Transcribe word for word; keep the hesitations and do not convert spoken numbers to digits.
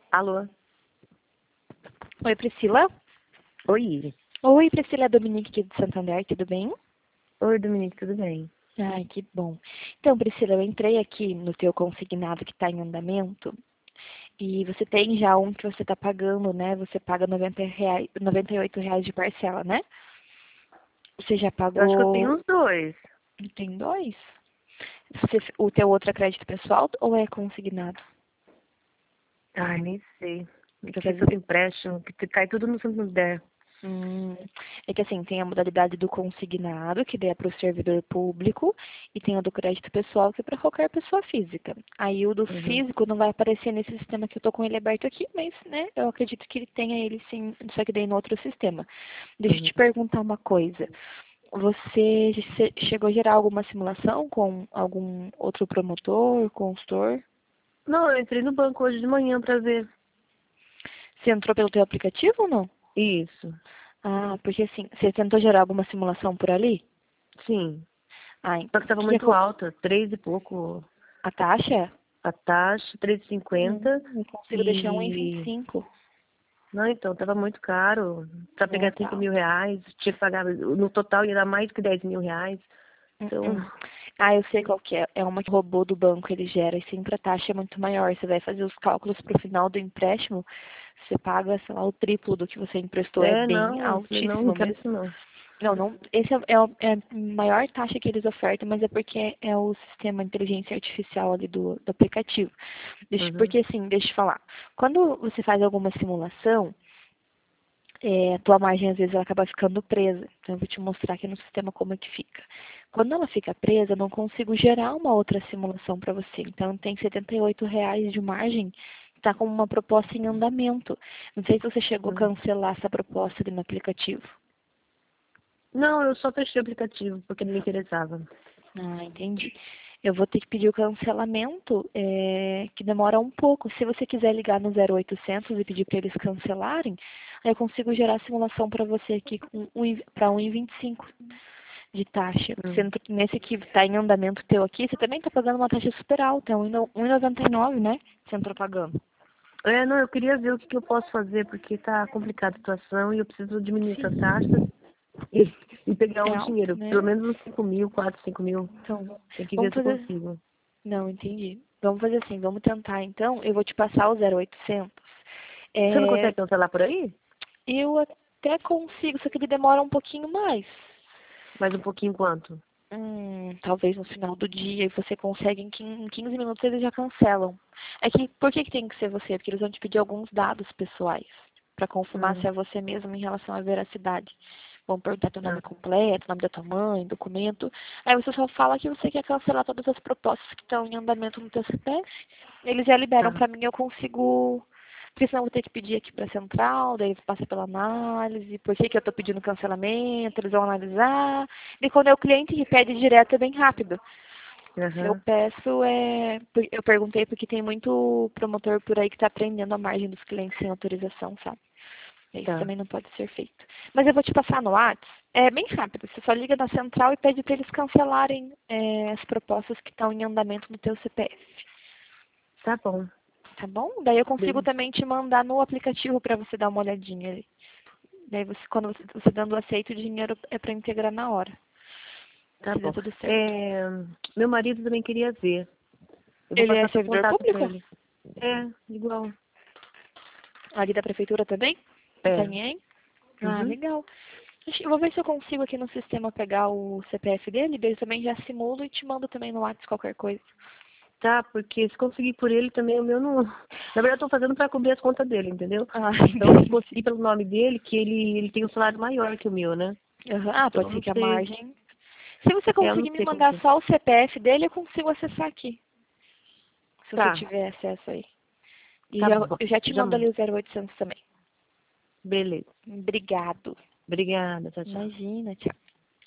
Alô? Oi, Priscila. Oi. Oi, Priscila, é a Dominique aqui do Santander, tudo bem? Oi, Dominique, tudo bem? Ai, que bom. Então, Priscila, eu entrei aqui no teu consignado que está em andamento e você tem já um que você está pagando, né? Você paga noventa reais, noventa e oito reais de parcela, né? Você já Eu acho que eu tenho pagou... uns dois. Tem dois? Você... O teu outro é crédito pessoal ou é consignado? Ai, nem sei. É Pra que fazer... todo empréstimo, que cai tudo no Santander. Hum, é que assim, tem a modalidade do consignado, que daí é para o servidor público, e tem a do crédito pessoal, que é para qualquer pessoa física. Aí o do Uhum. físico não vai aparecer nesse sistema que eu tô com ele aberto aqui, mas, né, eu acredito que ele tenha ele sim, só que daí no outro sistema. Deixa eu Uhum. te perguntar uma coisa. Você che- chegou a gerar alguma simulação com algum outro promotor, consultor? Não, eu entrei no banco hoje de manhã pra ver. Você entrou pelo teu aplicativo ou não? Isso. Ah, porque assim, você tentou gerar alguma simulação por ali? Sim. Ah, Só então, que o tava que que muito acon- alta. Três e pouco a taxa? a taxa, três e Hum, cinquenta. eu consigo deixar um em vinte e E... cinco. Não, então, tava muito caro. Pra Não, pegar tá cinco mil alto. reais, tinha que pagar... No total ia dar mais que dez mil reais. Hum, Então... hum. Ah, eu sei qual que é. É uma que o robô do banco ele gera e sempre a taxa é muito maior. Você vai fazer os cálculos para o final do empréstimo, você paga, sei lá, o triplo do que você emprestou. É É, bem não. Eu falei, não, não altíssimo quero mesmo. isso não. Não, não. Esse é, é, o- é a maior taxa que eles ofertam, mas é porque é o sistema de inteligência artificial ali do, do aplicativo. Deixa, Uhum. porque assim, deixa eu te falar. Quando você faz alguma simulação, é, a tua margem às vezes ela acaba ficando presa. Então eu vou te mostrar aqui no sistema como é que fica. Quando ela fica presa, eu não consigo gerar uma outra simulação para você. Então tem setenta e oito reais de margem, está com uma proposta em andamento. Não sei se você chegou a Uhum. cancelar essa proposta ali no aplicativo. Não, eu só fechei o aplicativo porque não me interessava. Ah, entendi. Eu vou ter que pedir o cancelamento, é, que demora um pouco. Se você quiser ligar no zero oitocentos e pedir para eles cancelarem, aí eu consigo gerar a simulação para você aqui para um e vinte e cinco de taxa. Hum. Sendo que nesse que está em andamento teu aqui, você também está pagando uma taxa super alta, é um e noventa e nove, né? Você entrou pagando. É, não, eu queria ver o que, que eu posso fazer, porque tá complicada a situação e eu preciso diminuir essa taxa Sim, e, e pegar é um alto, dinheiro, pelo né? menos uns cinco mil, quatro, cinco mil. Então, Tem que ver vamos se eu fazer. consigo. Não, entendi. Vamos fazer assim, vamos tentar então. Eu vou te passar o zero oitocentos. Você não É, consegue cancelar por aí? eu até consigo, só que ele demora um pouquinho mais. Mais um pouquinho quanto? Hum, talvez no final do dia e você consegue em quin- em quinze minutos eles já cancelam. É que, por que que tem que ser você? Porque eles vão te pedir alguns dados pessoais para confirmar Hum, se é você mesmo em relação à veracidade. Vão perguntar teu ah, nome completo, nome da tua mãe, documento. Aí você só fala que você quer cancelar todas as propostas que estão em andamento no teu C P F. Eles já liberam tá. para mim, eu consigo. Porque senão eu vou ter que pedir aqui para a central, daí passa pela análise, por que, que eu estou pedindo cancelamento, eles vão analisar. E quando é o cliente que pede direto é bem rápido. Eu Aham, peço, é, eu perguntei porque tem muito promotor por aí que está prendendo a margem dos clientes sem autorização, sabe? Isso tá. também não pode ser feito. Mas eu vou te passar no WhatsApp. É bem rápido. Você só liga na central e pede para eles cancelarem é, as propostas que estão em andamento no teu C P F. Tá bom. Tá bom? Daí eu consigo Bem, também te mandar no aplicativo para você dar uma olhadinha ali. Daí você, quando você, você dando aceito, o dinheiro é para integrar na hora. tá Se der bom. tudo certo. É, meu marido também queria ver. Eu vou Ele é passar seu servidor contato com público? ele. É, igual. Ali da prefeitura também? É. Tem? Ah, Uhum. legal. Acho- Eu vou ver se eu consigo aqui no sistema pegar o C P F dele, daí eu também já simulo e te mando também no WhatsApp qualquer coisa. Tá, porque se conseguir por ele também, o meu não. Na verdade, eu tô fazendo pra cobrir as contas dele, entendeu? Ah, Então, se entendi. conseguir pelo nome dele, que ele, ele tem um salário maior que o meu, né? Aham. Ah, Então, pode eu ser não que a sei. margem. Se você É, eu não conseguir me sei como que mandar é. só o C P F dele, eu consigo acessar aqui. Se você Tá, tiver acesso aí. E tá já, bom. eu já te Já mando mando. ali o zero oitocentos também. Beleza. Obrigado. Obrigada, tchau, tchau. Imagina, tchau.